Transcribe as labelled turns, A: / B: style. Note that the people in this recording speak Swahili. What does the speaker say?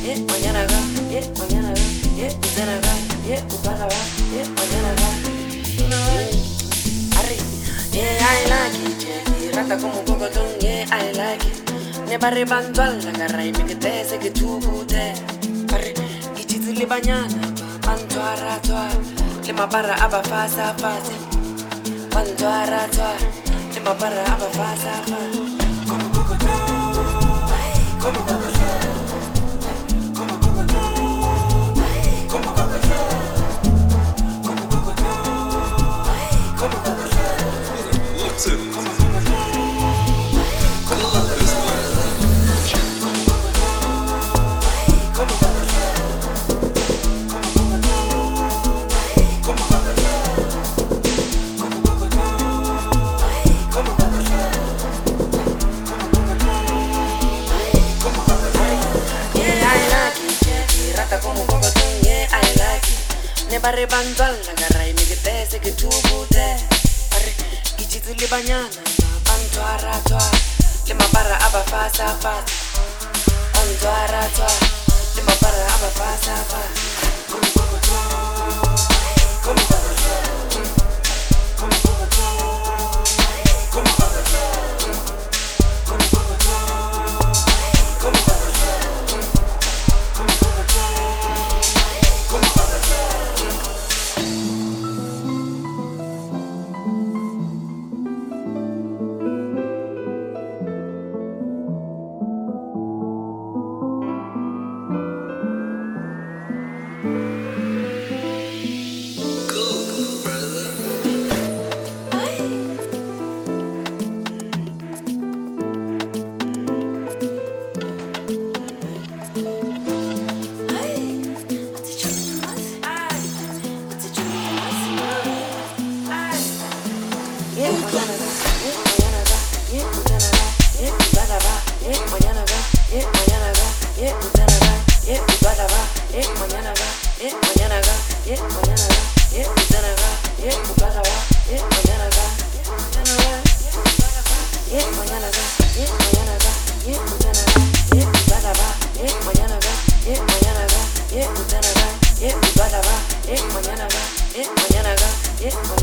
A: yeah, mañana va, yeah, mañana va, yeah, mañana va, yeah, mañana va, yeah, mañana va. Arre, yeah, I like it, yeah, rata como un cocotón, yeah, I like it. Ne barre bantu alla garra e mi che te se che tu pute. Arre, i cizi li bagnana, bantu aratua, le ma barra aba fasa fasa. Bantu aratua, le ma barra aba fasa fasa. Como cocotón, como cocotón. Ne barre bantu alla garra e mi che te se che tu pute. Arre, i cizi li bagnana, bantu aratua, le ma barra aba fasa fasa. Bantu aratua, le ma barra aba fasa fasa. Come cocotón, come cocotón, come cocotón, come cocotón, come cocotón, come cocotón, come cocotón, come cocotón. Mañana va,